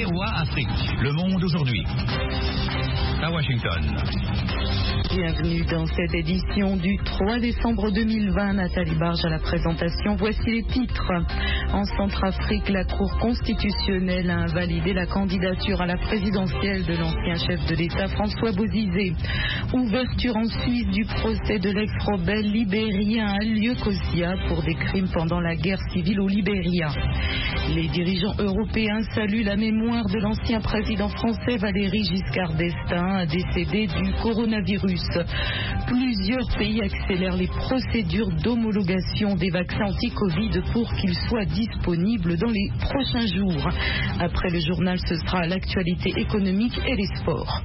VOA Afrique. Le monde aujourd'hui. À Washington. Bienvenue dans cette édition du 3 décembre 2020. Nathalie Barge à la présentation. Voici les titres. En Centrafrique, la Cour constitutionnelle a invalidé la candidature à la présidentielle de l'ancien chef de l'État François Bozizé. Ouverture en Suisse du procès de l'ex-rebelle libérien Alieu Kosia pour des crimes pendant la guerre civile au Libéria. Les dirigeants européens saluent la mémoire de l'ancien président français Valéry Giscard d'Estaing, décédé du coronavirus. Plusieurs pays accélèrent les procédures d'homologation des vaccins anti-Covid pour qu'ils soient disponibles dans les prochains jours. Après le journal, ce sera l'actualité économique et les sports.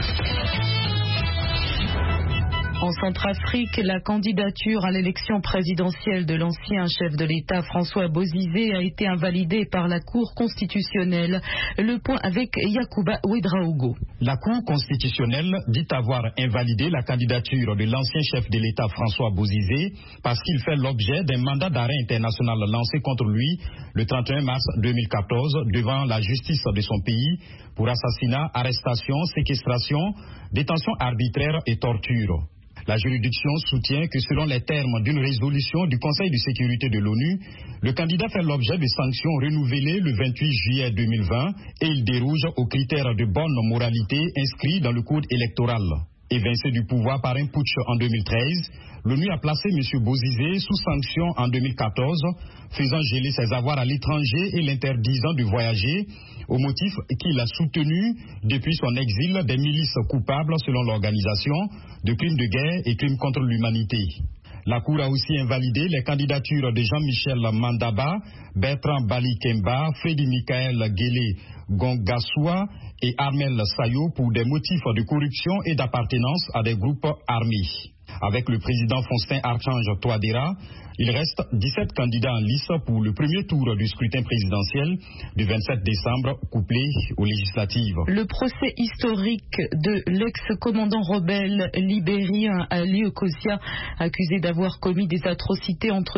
En Centrafrique, la candidature à l'élection présidentielle de l'ancien chef de l'État François Bozizé a été invalidée par la Cour constitutionnelle. Le point avec Yacouba Ouedraogo. La Cour constitutionnelle dit avoir invalidé la candidature de l'ancien chef de l'État François Bozizé parce qu'il fait l'objet d'un mandat d'arrêt international lancé contre lui le 31 mars 2014 devant la justice de son pays pour assassinat, arrestation, séquestration, détention arbitraire et torture. La juridiction soutient que selon les termes d'une résolution du Conseil de sécurité de l'ONU, le candidat fait l'objet de sanctions renouvelées le 28 juillet 2020 et il déroge aux critères de bonne moralité inscrits dans le code électoral. Évincé du pouvoir par un putsch en 2013, l'ONU a placé M. Bozizé sous sanction en 2014, faisant geler ses avoirs à l'étranger et l'interdisant de voyager, au motif qu'il a soutenu depuis son exil des milices coupables, selon l'organisation, de crimes de guerre et crimes contre l'humanité. La Cour a aussi invalidé les candidatures de Jean-Michel Mandaba, Bertrand Balikemba, Frédéric Michael Guélé Gongassoua et Armel Sayo pour des motifs de corruption et d'appartenance à des groupes armés. Avec le président Faustin Archange Touadéra, il reste 17 candidats en lice pour le premier tour du scrutin présidentiel du 27 décembre, couplé aux législatives. Le procès historique de l'ex-commandant rebelle libérien Alieu Kosia, accusé d'avoir commis des atrocités entre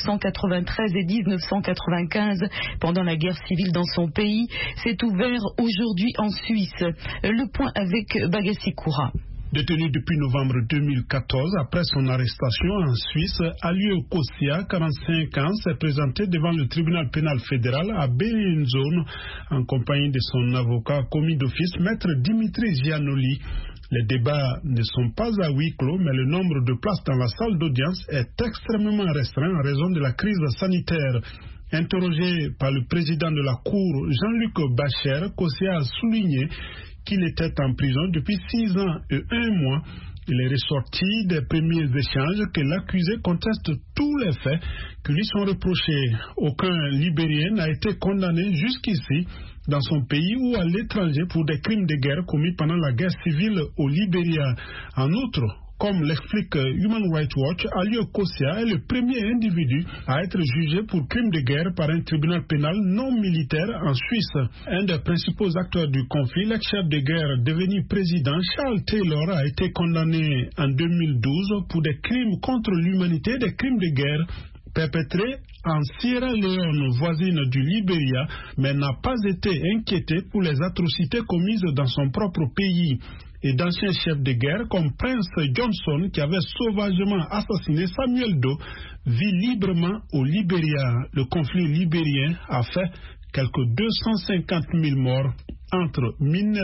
1993 et 1995 pendant la guerre civile dans son pays, s'est ouvert aujourd'hui en Suisse. Le point avec Bagassi Koura. Détenu depuis novembre 2014, après son arrestation en Suisse, Alieu Kosia, 45 ans, s'est présenté devant le tribunal pénal fédéral à Bellinzone en compagnie de son avocat commis d'office, maître Dimitri Giannoli. Les débats ne sont pas à huis clos, mais le nombre de places dans la salle d'audience est extrêmement restreint en raison de la crise sanitaire. Interrogé par le président de la Cour, Jean-Luc Bacher, Kosia a souligné qu'il était en prison depuis 6 ans et 1 mois. Il est ressorti des premiers échanges que l'accusé conteste tous les faits qui lui sont reprochés. Aucun Libérien n'a été condamné jusqu'ici dans son pays ou à l'étranger pour des crimes de guerre commis pendant la guerre civile au Libéria. En outre, comme l'explique Human Rights Watch, Alieu Kosia est le premier individu à être jugé pour crime de guerre par un tribunal pénal non militaire en Suisse. Un des principaux acteurs du conflit, l'ex-chef de guerre devenu président, Charles Taylor, a été condamné en 2012 pour des crimes contre l'humanité, des crimes de guerre perpétrés en Sierra Leone, voisine du Libéria, mais n'a pas été inquiété pour les atrocités commises dans son propre pays. Et d'anciens chefs de guerre comme Prince Johnson, qui avait sauvagement assassiné Samuel Doe, vit librement au Libéria. Le conflit libérien a fait quelques 250 000 morts entre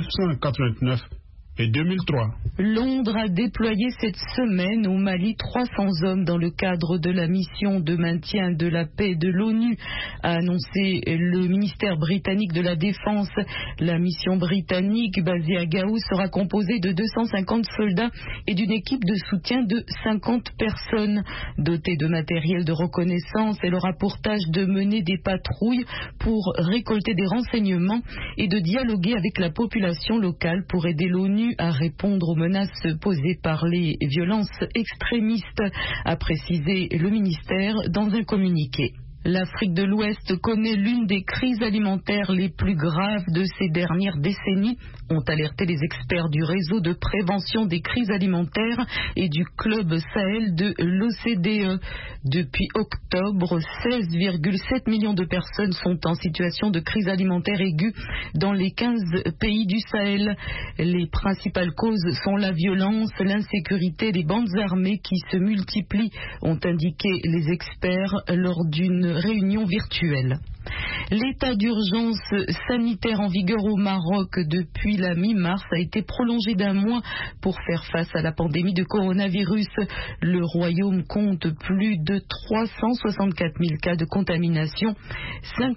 1989 et 2003. Londres a déployé cette semaine au Mali 300 hommes dans le cadre de la mission de maintien de la paix de l'ONU, a annoncé le ministère britannique de la Défense. La mission britannique basée à Gao sera composée de 250 soldats et d'une équipe de soutien de 50 personnes. Dotée de matériel de reconnaissance, elle aura pour tâche de mener des patrouilles pour récolter des renseignements et de dialoguer avec la population locale pour aider l'ONU à répondre aux menaces posées par les violences extrémistes, a précisé le ministère dans un communiqué. L'Afrique de l'Ouest connaît l'une des crises alimentaires les plus graves de ces dernières décennies, ont alerté les experts du réseau de prévention des crises alimentaires et du Club Sahel de l'OCDE. Depuis octobre, 16,7 millions de personnes sont en situation de crise alimentaire aiguë dans les 15 pays du Sahel. Les principales causes sont la violence, l'insécurité, les bandes armées qui se multiplient, ont indiqué les experts lors d'une réunion virtuelle. L'état d'urgence sanitaire en vigueur au Maroc depuis la mi-mars a été prolongé d'un mois pour faire face à la pandémie de coronavirus. Le royaume compte plus de 364 000 cas de contamination, 5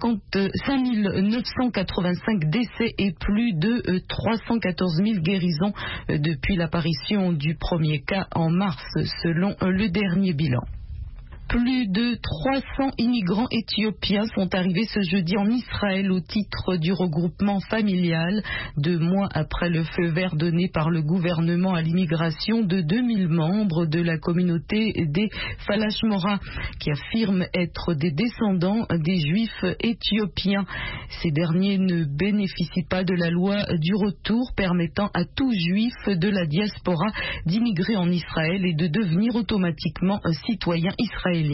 985 décès et plus de 314 000 guérisons depuis l'apparition du premier cas en mars, selon le dernier bilan. Plus de 300 immigrants éthiopiens sont arrivés ce jeudi en Israël au titre du regroupement familial, 2 mois après le feu vert donné par le gouvernement à l'immigration de 2000 membres de la communauté des Falashmora, qui affirment être des descendants des juifs éthiopiens. Ces derniers ne bénéficient pas de la loi du retour permettant à tout juif de la diaspora d'immigrer en Israël et de devenir automatiquement un citoyen israélien.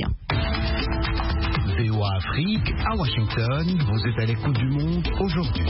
VOA Afrique, à Washington, vous êtes à l'écoute du monde aujourd'hui.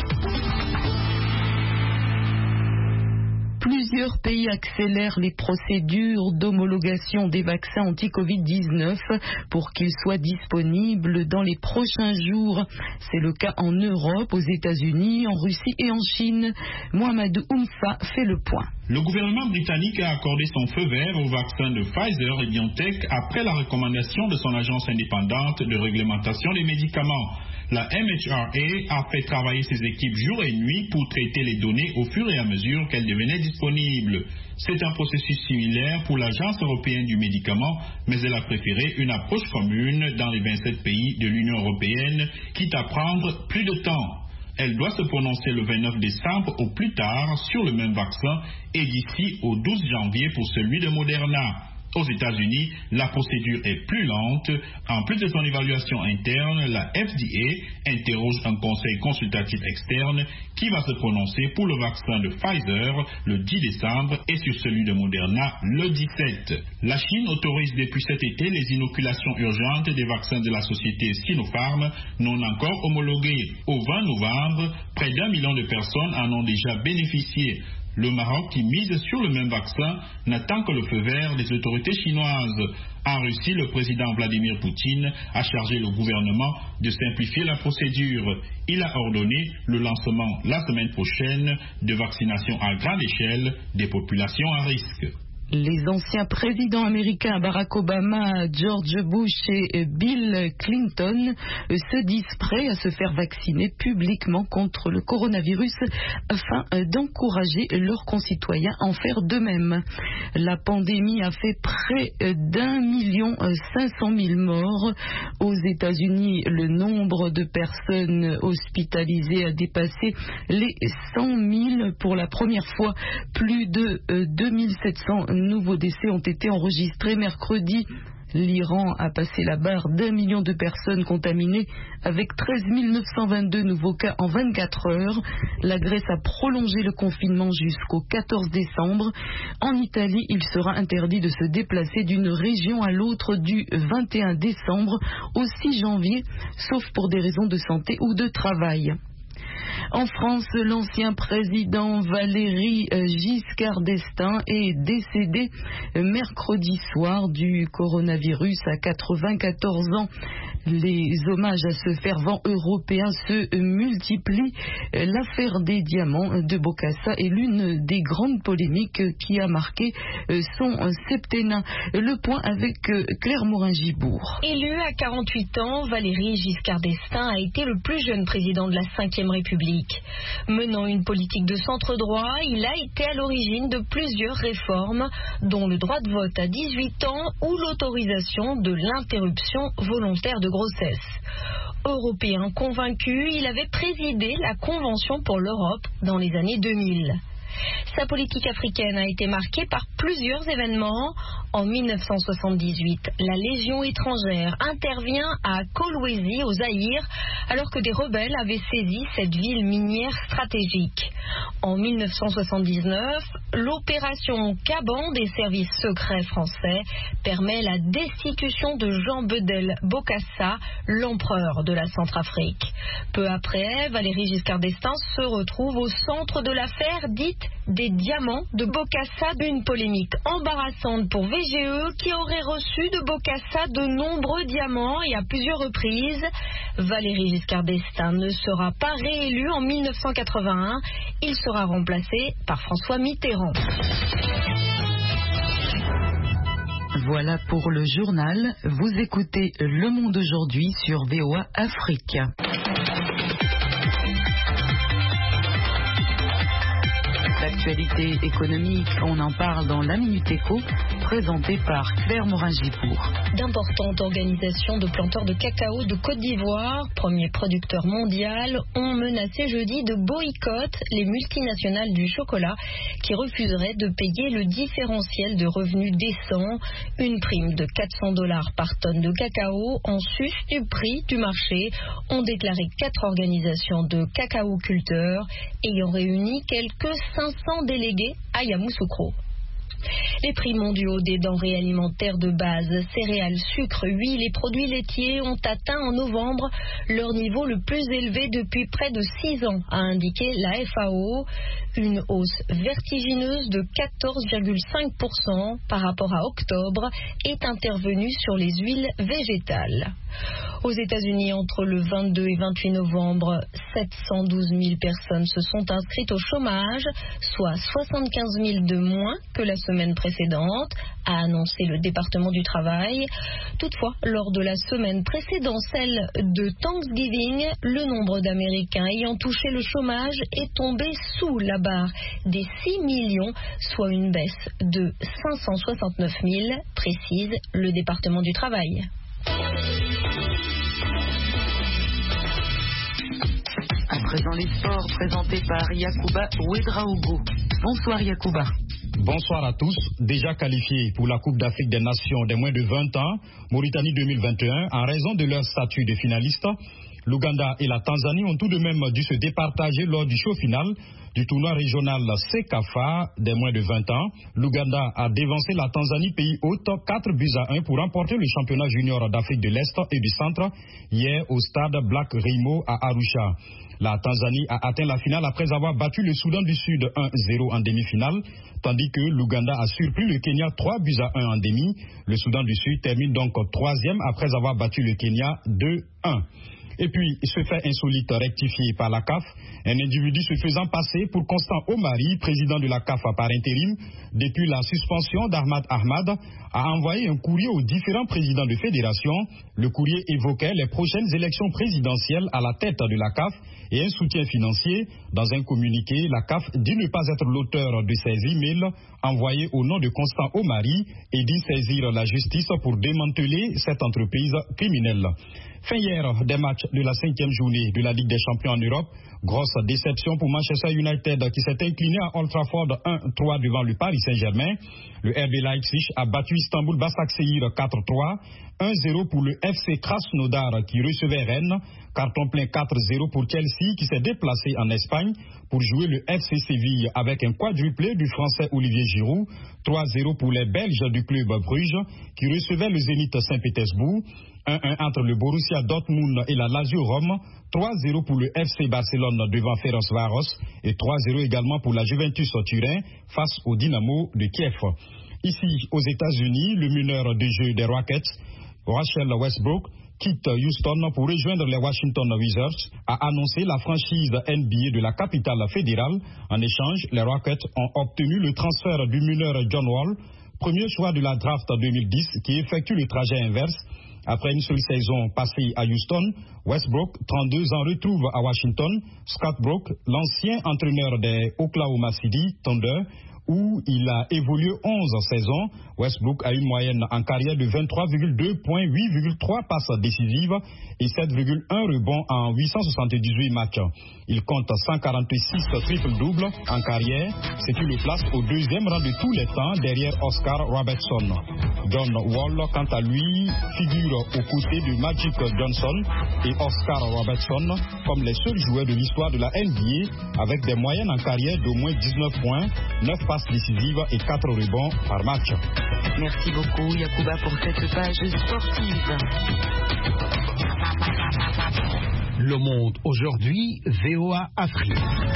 Plusieurs pays accélèrent les procédures d'homologation des vaccins anti-Covid-19 pour qu'ils soient disponibles dans les prochains jours. C'est le cas en Europe, aux États-Unis, en Russie et en Chine. Mohamedou Oumfa fait le point. Le gouvernement britannique a accordé son feu vert au vaccin de Pfizer et BioNTech après la recommandation de son agence indépendante de réglementation des médicaments. La MHRA a fait travailler ses équipes jour et nuit pour traiter les données au fur et à mesure qu'elles devenaient disponibles. C'est un processus similaire pour l'Agence européenne du médicament, mais elle a préféré une approche commune dans les 27 pays de l'Union européenne, quitte à prendre plus de temps. Elle doit se prononcer le 29 décembre au plus tard sur le même vaccin et d'ici au 12 janvier pour celui de Moderna. Aux États-Unis, la procédure est plus lente. En plus de son évaluation interne, la FDA interroge un conseil consultatif externe qui va se prononcer pour le vaccin de Pfizer le 10 décembre et sur celui de Moderna le 17. La Chine autorise depuis cet été les inoculations urgentes des vaccins de la société Sinopharm non encore homologués. Au 20 novembre, près d'1 million de personnes en ont déjà bénéficié. Le Maroc, qui mise sur le même vaccin, n'attend que le feu vert des autorités chinoises. En Russie, le président Vladimir Poutine a chargé le gouvernement de simplifier la procédure. Il a ordonné le lancement la semaine prochaine de vaccinations à grande échelle des populations à risque. Les anciens présidents américains Barack Obama, George Bush et Bill Clinton se disent prêts à se faire vacciner publiquement contre le coronavirus afin d'encourager leurs concitoyens à en faire de même. La pandémie a fait près d'1 500 000 morts. Aux États-Unis, le nombre de personnes hospitalisées a dépassé les 100 000 pour la première fois. Plus de 2700 nouveaux décès ont été enregistrés mercredi. L'Iran a passé la barre d'1 million de personnes contaminées avec 13 922 nouveaux cas en 24 heures. La Grèce a prolongé le confinement jusqu'au 14 décembre. En Italie, il sera interdit de se déplacer d'une région à l'autre du 21 décembre au 6 janvier, sauf pour des raisons de santé ou de travail. En France, l'ancien président Valéry Giscard d'Estaing est décédé mercredi soir du coronavirus à 94 ans. Les hommages à ce fervent européen se multiplient. L'affaire des diamants de Bokassa est l'une des grandes polémiques qui a marqué son septennat. Le point avec Claire Morin-Gibourg. Élu à 48 ans, Valéry Giscard d'Estaing a été le plus jeune président de la Ve République. Menant une politique de centre-droit, il a été à l'origine de plusieurs réformes, dont le droit de vote à 18 ans ou l'autorisation de l'interruption volontaire de grossesse. Européen convaincu, il avait présidé la Convention pour l'Europe dans les années 2000. Sa politique africaine a été marquée par plusieurs événements. En 1978, la Légion étrangère intervient à Kolwezi, au Zaïre, alors que des rebelles avaient saisi cette ville minière stratégique. En 1979, l'opération Caban des services secrets français permet la destitution de Jean Bedel Bokassa, l'empereur de la Centrafrique. Peu après, Valéry Giscard d'Estaing se retrouve au centre de l'affaire dite des diamants de Bokassa, une polémique embarrassante pour VGE qui aurait reçu de Bokassa de nombreux diamants et à plusieurs reprises. Valéry Giscard d'Estaing ne sera pas réélu en 1981. Il sera remplacé par François Mitterrand. Voilà pour le journal. Vous écoutez Le Monde aujourd'hui sur VOA Afrique. L'actualité économique, on en parle dans la Minute Éco, présentée par Claire Morin-Gipour. D'importantes organisations de planteurs de cacao de Côte d'Ivoire, premier producteur mondial, ont menacé jeudi de boycott les multinationales du chocolat qui refuseraient de payer le différentiel de revenus décent, une prime de $400 par tonne de cacao en sus du prix du marché, ont déclaré 4 organisations de cacaoculteurs ayant réuni quelques 500 délégués à Yamoussoukro. Les prix mondiaux des denrées alimentaires de base, céréales, sucre, huile et produits laitiers ont atteint en novembre leur niveau le plus élevé depuis près de 6 ans, a indiqué la FAO. Une hausse vertigineuse de 14,5% par rapport à octobre est intervenue sur les huiles végétales. Aux États-Unis, entre le 22 et 28 novembre, 712 000 personnes se sont inscrites au chômage, soit 75 000 de moins que la semaine précédente, a annoncé le département du travail. Toutefois, lors de la semaine précédente, celle de Thanksgiving, le nombre d'Américains ayant touché le chômage est tombé sous la barre des 6 millions, soit une baisse de 569 000, précise le département du travail. À présent les sports présentés par Yacouba Ouedraogo. Bonsoir Yacouba. Bonsoir à tous. Déjà qualifiés pour la Coupe d'Afrique des Nations des moins de 20 ans, Mauritanie 2021, en raison de leur statut de finaliste, l'Ouganda et la Tanzanie ont tout de même dû se départager lors du show final du tournoi régional Sekafa des moins de 20 ans. L'Ouganda a dévancé la Tanzanie, pays hôte, 4-1 pour remporter le championnat junior d'Afrique de l'Est et du Centre hier au stade Black Rimo à Arusha. La Tanzanie a atteint la finale après avoir battu le Soudan du Sud 1-0 en demi-finale, tandis que l'Ouganda a surpris le Kenya 3-1 en demi. Le Soudan du Sud termine donc 3e après avoir battu le Kenya 2-1. Et puis, ce fait insolite rectifié par la CAF, un individu se faisant passer pour Constant Omari, président de la CAF par intérim, depuis la suspension d'Ahmad Ahmad, a envoyé un courrier aux différents présidents de fédération. Le courrier évoquait les prochaines élections présidentielles à la tête de la CAF et un soutien financier. Dans un communiqué, la CAF dit ne pas être l'auteur de ces emails envoyés au nom de Constant Omari et dit saisir la justice pour démanteler cette entreprise criminelle. Fin hier des matchs de la 5e journée de la Ligue des Champions en Europe. Grosse déception pour Manchester United qui s'est incliné à Old Trafford 1-3 devant le Paris Saint-Germain. Le RB Leipzig a battu Istanbul Basaksehir 4-3. 1-0 pour le FC Krasnodar qui recevait Rennes. Carton plein 4-0 pour Chelsea qui s'est déplacé en Espagne pour jouer le FC Séville avec un quadruplé du Français Olivier Giroud. 3-0 pour les Belges du club Bruges qui recevaient le Zénith Saint-Pétersbourg. 1-1 entre le Borussia Dortmund et la Lazio Rome. 3-0 pour le FC Barcelone devant Ferencváros et 3-0 également pour la Juventus Turin face au Dynamo de Kiev. Ici, aux États-Unis, le meneur de jeu des Rockets, Russell Westbrook, quitte Houston pour rejoindre les Washington Wizards, a annoncé la franchise NBA de la capitale fédérale. En échange, les Rockets ont obtenu le transfert du meneur John Wall, premier choix de la draft 2010, qui effectue le trajet inverse. Après une seule saison passée à Houston, Westbrook, 32 ans, retrouve à Washington Scott Brooks, l'ancien entraîneur des Oklahoma City Thunder, où il a évolué 11 saisons. Westbrook a une moyenne en carrière de 23,2 points, 8,3 passes décisives et 7,1 rebonds en 878 matchs. Il compte 146 triple-doubles en carrière, ce qui le place au deuxième rang de tous les temps derrière Oscar Robertson. John Wall, quant à lui, figure aux côtés de Magic Johnson et Oscar Robertson comme les seuls joueurs de l'histoire de la NBA avec des moyennes en carrière d'au moins 19 points, 9 passes décisives et 4 rebonds par match. Merci beaucoup Yacouba pour cette page sportive. Le Monde aujourd'hui, VOA Afrique.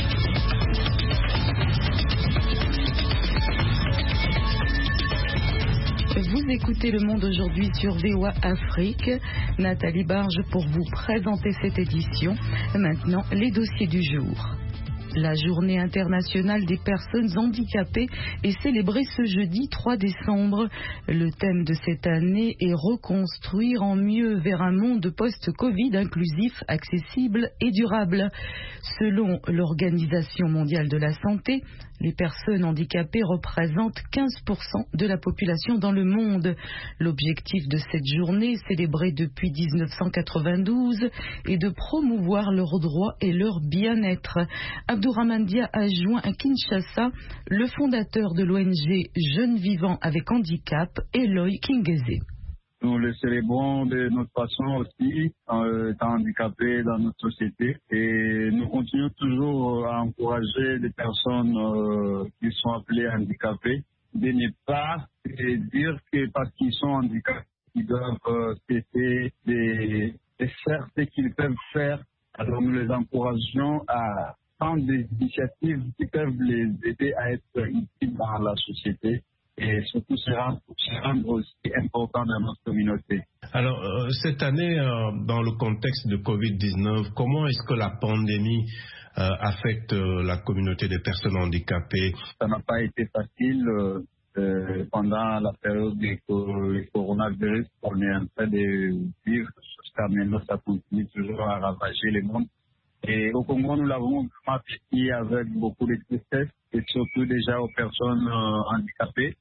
Vous écoutez Le Monde aujourd'hui sur VOA Afrique. Nathalie Barge pour vous présenter cette édition. Maintenant, les dossiers du jour. La journée internationale des personnes handicapées est célébrée ce jeudi 3 décembre. Le thème de cette année est reconstruire en mieux vers un monde post-Covid inclusif, accessible et durable. Selon l'Organisation mondiale de la santé, les personnes handicapées représentent 15% de la population dans le monde. L'objectif de cette journée, célébrée depuis 1992, est de promouvoir leurs droits et leur bien-être. Abdourahmane Dia a joint à Kinshasa le fondateur de l'ONG Jeunes Vivants avec Handicap, Eloy Kingeze. Nous le célébrons de notre façon aussi, étant handicapés dans notre société. Et nous continuons toujours à encourager les personnes qui sont appelées handicapées de ne pas dire que parce qu'ils sont handicapés, ils doivent cesser de faire ce qu'ils peuvent faire. Alors nous les encourageons à prendre des initiatives qui peuvent les aider à être utiles dans la société. Et surtout se rendre aussi important dans notre communauté. Alors, cette année, dans le contexte de Covid-19, comment est-ce que la pandémie affecte la communauté des personnes handicapées? Ça n'a pas été facile pendant la période du coronavirus qu'on est en train de vivre. Jusqu'à maintenant, ça continue toujours à ravager le monde. Et au Congo, nous l'avons vraiment vécu avec beaucoup de tristesse et surtout déjà aux personnes handicapées.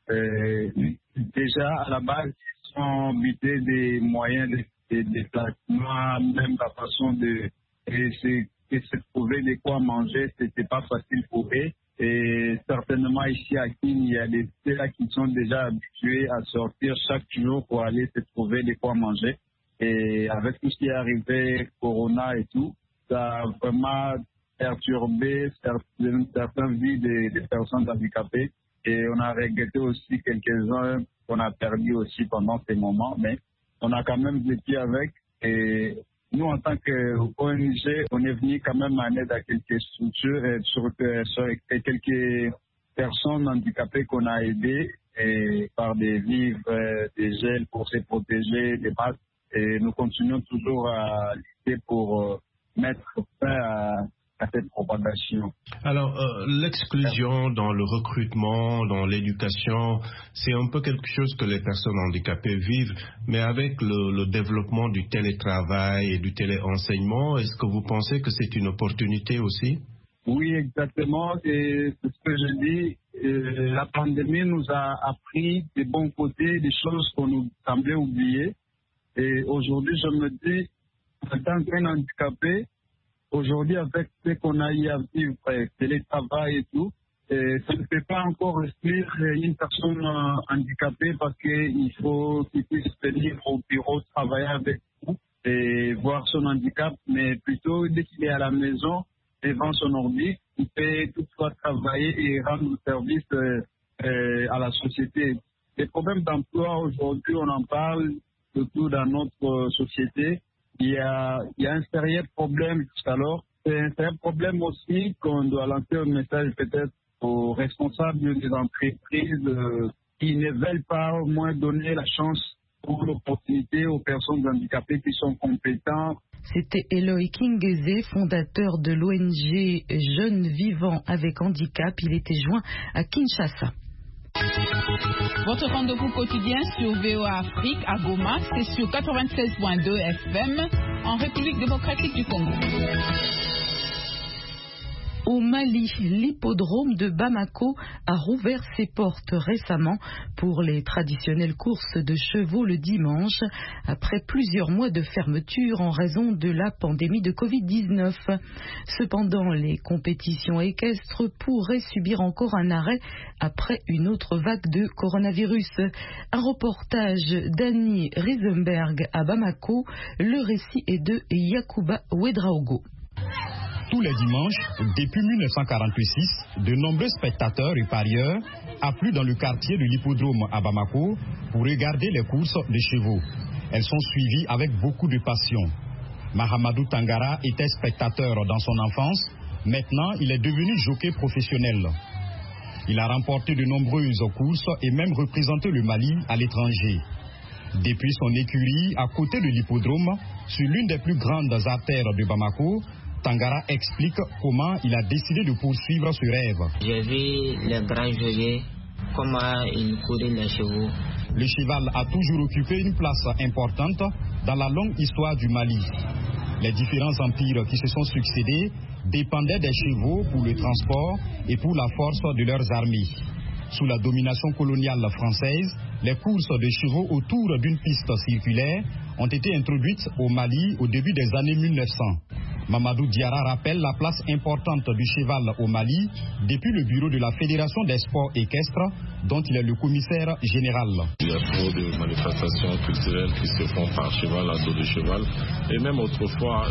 Déjà, à la base, ils sont butés des moyens de déplacement, même la façon de se trouver de quoi manger, c'était pas facile pour eux. Et certainement ici à Kin, il y a des là qui sont déjà habitués à sortir chaque jour pour aller se trouver de quoi manger. Et avec tout ce qui est arrivé, Corona et tout, ça a vraiment perturbé certaines vies des personnes handicapées. Et on a regretté aussi quelques-uns qu'on a perdus aussi pendant ces moments, mais on a quand même vécu avec. Et nous, en tant qu'ONG, on est venu quand même en aide à quelques structures et sur quelques personnes handicapées qu'on a aidées et par des vivres, des gels pour se protéger, des masques. Et nous continuons toujours à lutter pour mettre fin à cette propagation. Alors, l'exclusion dans le recrutement, dans l'éducation, c'est un peu quelque chose que les personnes handicapées vivent, mais avec le développement du télétravail et du téléenseignement, est-ce que vous pensez que c'est une opportunité aussi? Oui, exactement. Et c'est ce que je dis. La pandémie nous a appris des bons côtés, des choses qu'on nous semblait oublier. Et aujourd'hui, je me dis, en tant qu'un handicapé, aujourd'hui, avec ce qu'on a eu à vivre, télétravail et tout, ça ne peut pas encore exclure une personne handicapée parce qu'il faut qu'il puisse venir au bureau, travailler avec nous et voir son handicap, mais plutôt dès qu'il est à la maison, devant son ordi, il peut toutefois travailler et rendre service à la société. Les problèmes d'emploi, aujourd'hui, on en parle surtout dans notre société. Il y a un sérieux problème jusqu'alors. C'est un sérieux problème aussi qu'on doit lancer un message peut-être aux responsables des entreprises qui ne veulent pas au moins donner la chance ou l'opportunité aux personnes handicapées qui sont compétentes. C'était Eloy Kingeze, fondateur de l'ONG Jeunes Vivants avec Handicap. Il était joint à Kinshasa. Votre rendez-vous quotidien sur VOA Afrique à Goma, c'est sur 96.2 FM en République démocratique du Congo. Au Mali, l'hippodrome de Bamako a rouvert ses portes récemment pour les traditionnelles courses de chevaux le dimanche, après plusieurs mois de fermeture en raison de la pandémie de Covid-19. Cependant, les compétitions équestres pourraient subir encore un arrêt après une autre vague de coronavirus. Un reportage d'Annie Riesenberg à Bamako. Le récit est de Yacouba Ouedraogo. Tous les dimanches, depuis 1946, de nombreux spectateurs et parieurs affluent dans le quartier de l'hippodrome à Bamako pour regarder les courses de chevaux. Elles sont suivies avec beaucoup de passion. Mahamadou Tangara était spectateur dans son enfance. Maintenant, il est devenu jockey professionnel. Il a remporté de nombreuses courses et même représenté le Mali à l'étranger. Depuis son écurie à côté de l'hippodrome, sur l'une des plus grandes artères de Bamako, Tangara explique comment il a décidé de poursuivre ce rêve. J'ai vu les grands geôliers, comment ils couraient les chevaux. Le cheval a toujours occupé une place importante dans la longue histoire du Mali. Les différents empires qui se sont succédés dépendaient des chevaux pour le transport et pour la force de leurs armées. Sous la domination coloniale française, les courses de chevaux autour d'une piste circulaire ont été introduites au Mali au début des années 1900. Mamadou Diarra rappelle la place importante du cheval au Mali depuis le bureau de la Fédération des sports équestres dont il est le commissaire général. Il y a trop de manifestations culturelles qui se font par cheval, à dos de cheval, et même autrefois,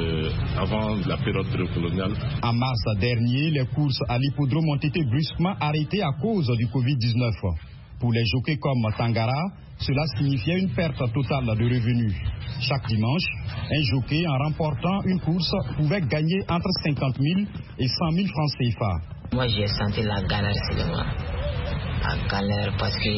avant la période précoloniale. En mars dernier, les courses à l'hippodrome ont été brusquement arrêtées à cause du Covid-19. Pour les jockeys comme Tangara, cela signifiait une perte totale de revenus. Chaque dimanche, un jockey en remportant une course pouvait gagner entre 50 000 et 100 000 francs CFA. Moi, j'ai senti la galère seulement. La galère parce que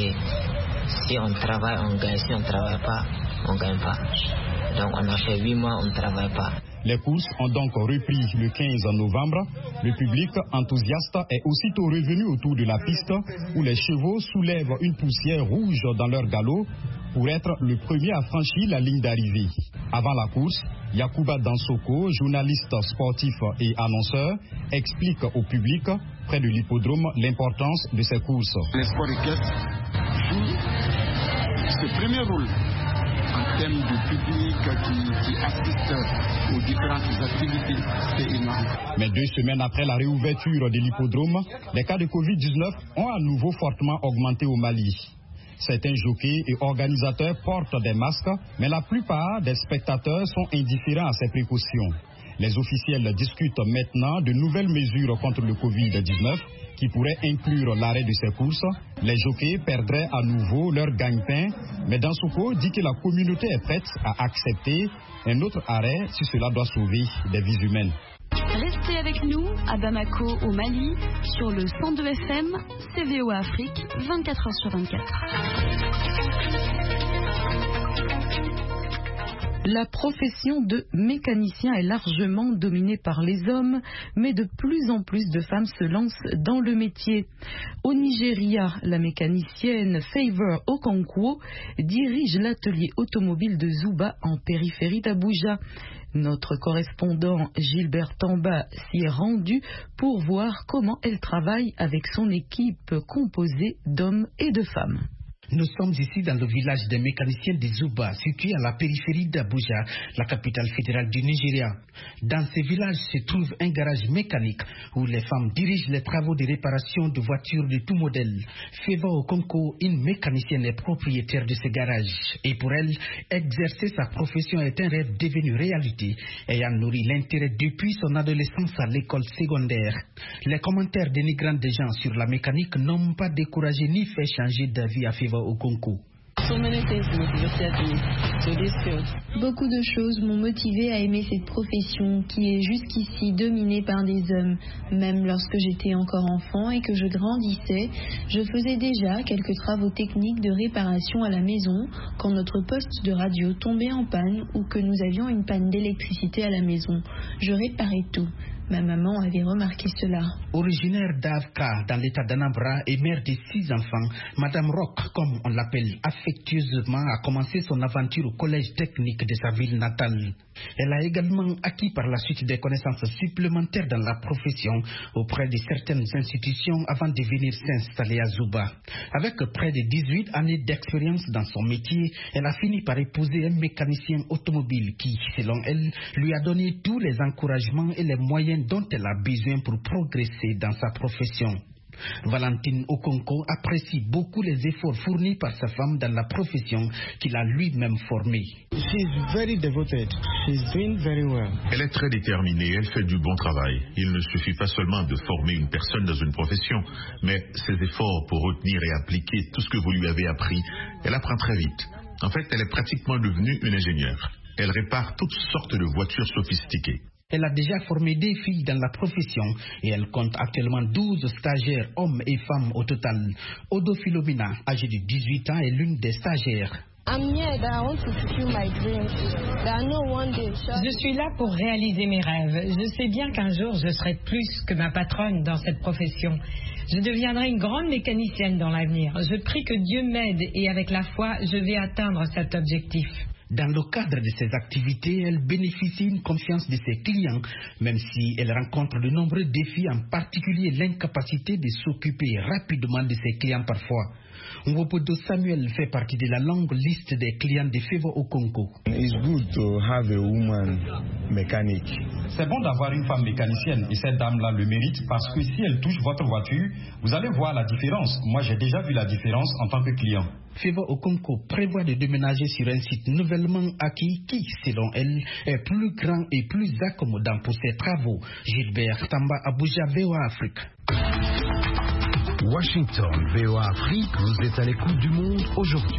si on travaille, on gagne. Si on ne travaille pas, on ne gagne pas. Donc on a fait 8 mois, on ne travaille pas. Les courses ont donc repris le 15 novembre. Le public enthousiaste est aussitôt revenu autour de la piste où les chevaux soulèvent une poussière rouge dans leur galop pour être le premier à franchir la ligne d'arrivée. Avant la course, Yacouba Dansoko, journaliste sportif et annonceur, explique au public près de l'hippodrome l'importance de ces courses. Les sports équestres jouent ce premier rôle en termes de public qui assiste aux différentes activités, c'est énorme. Mais 2 semaines après la réouverture de l'hippodrome, les cas de Covid-19 ont à nouveau fortement augmenté au Mali. Certains jockeys et organisateurs portent des masques, mais la plupart des spectateurs sont indifférents à ces précautions. Les officiels discutent maintenant de nouvelles mesures contre le Covid-19 qui pourraient inclure l'arrêt de ces courses. Les jockeys perdraient à nouveau leur gagne-pain, mais Dansoko dit que la communauté est prête à accepter un autre arrêt si cela doit sauver des vies humaines. Restez avec nous à Bamako au Mali sur le 102 FM, VOA Afrique, 24 heures sur 24. La profession de mécanicien est largement dominée par les hommes, mais de plus en plus de femmes se lancent dans le métier. Au Nigeria, la mécanicienne Favor Okonkwo dirige l'atelier automobile de Zuba en périphérie d'Abuja. Notre correspondant Gilbert Tamba s'y est rendu pour voir comment elle travaille avec son équipe composée d'hommes et de femmes. Nous sommes ici dans le village des mécaniciens de Zuba, situé à la périphérie d'Abuja, la capitale fédérale du Nigeria. Dans ce village se trouve un garage mécanique où les femmes dirigent les travaux de réparation de voitures de tout modèle. Feva Okonko, une mécanicienne, est propriétaire de ce garage. Et pour elle, exercer sa profession est un rêve devenu réalité, ayant nourri l'intérêt depuis son adolescence à l'école secondaire. Les commentaires dénigrants des gens sur la mécanique n'ont pas découragé ni fait changer d'avis à Feva Okonko. Beaucoup de choses m'ont motivé à aimer cette profession qui est jusqu'ici dominée par des hommes. Même lorsque j'étais encore enfant et que je grandissais, je faisais déjà quelques travaux techniques de réparation à la maison quand notre poste de radio tombait en panne ou que nous avions une panne d'électricité à la maison. Je réparais tout. Ma maman avait remarqué cela. Originaire d'Avka, dans l'état d'Anambra et mère de 6 enfants, Madame Rock, comme on l'appelle affectueusement, a commencé son aventure au collège technique de sa ville natale. Elle a également acquis par la suite des connaissances supplémentaires dans la profession auprès de certaines institutions avant de venir s'installer à Zuba. Avec près de 18 années d'expérience dans son métier, elle a fini par épouser un mécanicien automobile qui, selon elle, lui a donné tous les encouragements et les moyens dont elle a besoin pour progresser dans sa profession. Valentine Okonko apprécie beaucoup les efforts fournis par sa femme dans la profession qu'il a lui-même formée. Elle est très déterminée, elle fait du bon travail. Il ne suffit pas seulement de former une personne dans une profession, mais ses efforts pour retenir et appliquer tout ce que vous lui avez appris, elle apprend très vite. En fait, elle est pratiquement devenue une ingénieure. Elle répare toutes sortes de voitures sophistiquées. Elle a déjà formé 2 filles dans la profession et elle compte actuellement 12 stagiaires, hommes et femmes au total. Odo Philomena, âgée de 18 ans, est l'une des stagiaires. Je suis là pour réaliser mes rêves. Je sais bien qu'un jour je serai plus que ma patronne dans cette profession. Je deviendrai une grande mécanicienne dans l'avenir. Je prie que Dieu m'aide et avec la foi, je vais atteindre cet objectif. Dans le cadre de ses activités, elle bénéficie d'une confiance de ses clients, même si elle rencontre de nombreux défis, en particulier l'incapacité de s'occuper rapidement de ses clients parfois. Nwobodo Samuel fait partie de la longue liste des clients de Favor Okonko. C'est bon d'avoir une femme mécanicienne et cette dame-là le mérite parce que si elle touche votre voiture, vous allez voir la différence. Moi, j'ai déjà vu la différence en tant que client. Favor Okonko prévoit de déménager sur un site nouvellement acquis qui, selon elle, est plus grand et plus accommodant pour ses travaux. Gilbert Tamba, Abuja, VOA Afrique. Washington, VOA Afrique, vous êtes à l'écoute du monde aujourd'hui.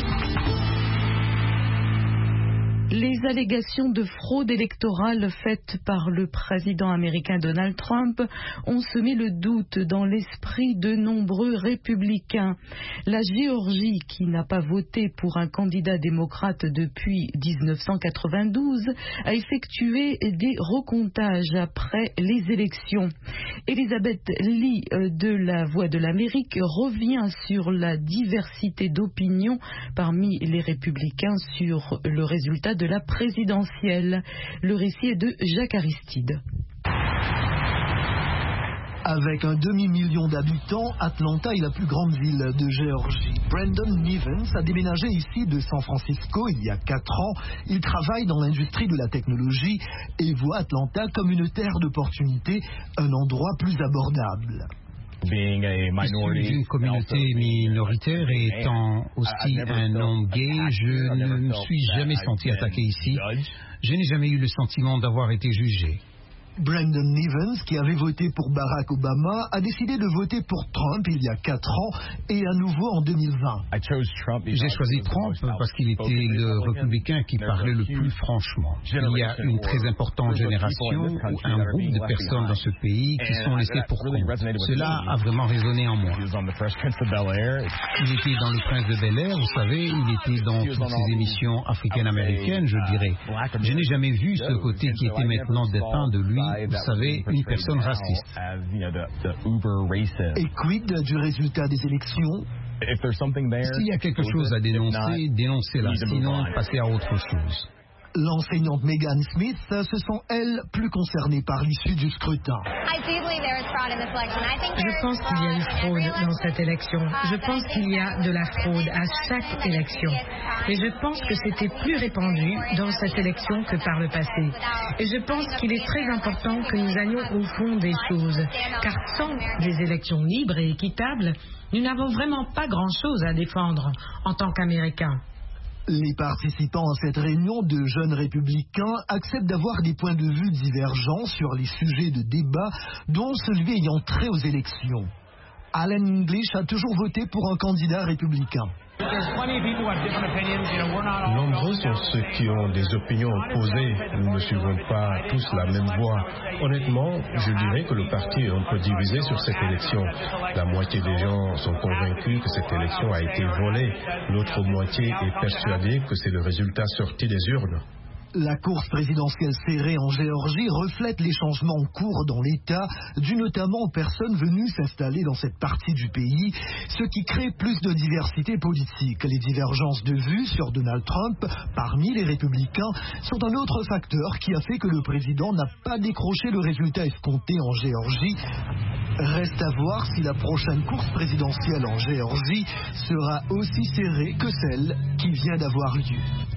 Les allégations de fraude électorale faites par le président américain Donald Trump ont semé le doute dans l'esprit de nombreux républicains. La Géorgie, qui n'a pas voté pour un candidat démocrate depuis 1992, a effectué des recomptages après les élections. Elisabeth Lee de La Voix de l'Amérique revient sur la diversité d'opinions parmi les républicains sur le résultat de la présidentielle. Le récit est de Jacques Aristide. Avec un demi-million d'habitants, Atlanta est la plus grande ville de Géorgie. Brandon Nivens a déménagé ici de San Francisco il y a 4 ans. Il travaille dans l'industrie de la technologie et voit Atlanta comme une terre d'opportunités, un endroit plus abordable. Issu d'une communauté minoritaire et étant aussi un homme gay, je ne me suis jamais senti attaqué ici. Je n'ai jamais eu le sentiment d'avoir été jugé. Brandon Nivens, qui avait voté pour Barack Obama, a décidé de voter pour Trump il y a 4 ans et à nouveau en 2020. J'ai choisi Trump parce qu'il était le républicain qui parlait le plus franchement. Il y a une très importante génération ou un groupe de personnes dans ce pays qui sont laissées pour compte. Cela a vraiment résonné en moi. Il était dans Le Prince de Bel-Air, vous savez, il était dans toutes ces émissions africaines-américaines, je dirais. Je n'ai jamais vu ce côté qui était maintenant dépeint de lui. Vous savez, une personne raciste. Et quid du résultat des élections? S'il y a quelque chose à dénoncer, dénoncez-la, sinon passez à autre chose. L'enseignante Megan Smith se sent, elle, plus concernée par l'issue du scrutin. Je pense qu'il y a eu fraude dans cette élection. Je pense qu'il y a de la fraude à chaque élection. Et je pense que c'était plus répandu dans cette élection que par le passé. Et je pense qu'il est très important que nous allions au fond des choses. Car sans des élections libres et équitables, nous n'avons vraiment pas grand-chose à défendre en tant qu'Américains. Les participants à cette réunion de jeunes républicains acceptent d'avoir des points de vue divergents sur les sujets de débat, dont celui ayant trait aux élections. Alan English a toujours voté pour un candidat républicain. Nombreux sont ceux qui ont des opinions opposées. Nous ne suivons pas tous la même voie. Honnêtement, je dirais que le parti est un peu divisé sur cette élection. La moitié des gens sont convaincus que cette élection a été volée. L'autre moitié est persuadée que c'est le résultat sorti des urnes. La course présidentielle serrée en Géorgie reflète les changements en cours dans l'État, dû notamment aux personnes venues s'installer dans cette partie du pays, ce qui crée plus de diversité politique. Les divergences de vues sur Donald Trump parmi les républicains sont un autre facteur qui a fait que le président n'a pas décroché le résultat escompté en Géorgie. Reste à voir si la prochaine course présidentielle en Géorgie sera aussi serrée que celle qui vient d'avoir lieu.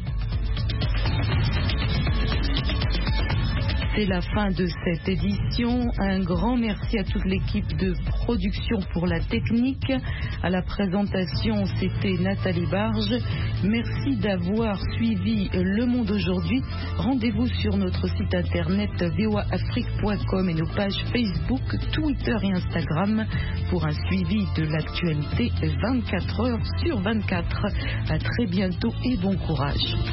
C'est la fin de cette édition. Un grand merci à toute l'équipe de production pour la technique. À la présentation, c'était Nathalie Barge. Merci d'avoir suivi Le Monde aujourd'hui. Rendez-vous sur notre site internet voaafrique.com et nos pages Facebook, Twitter et Instagram pour un suivi de l'actualité 24 heures sur 24. À très bientôt et bon courage.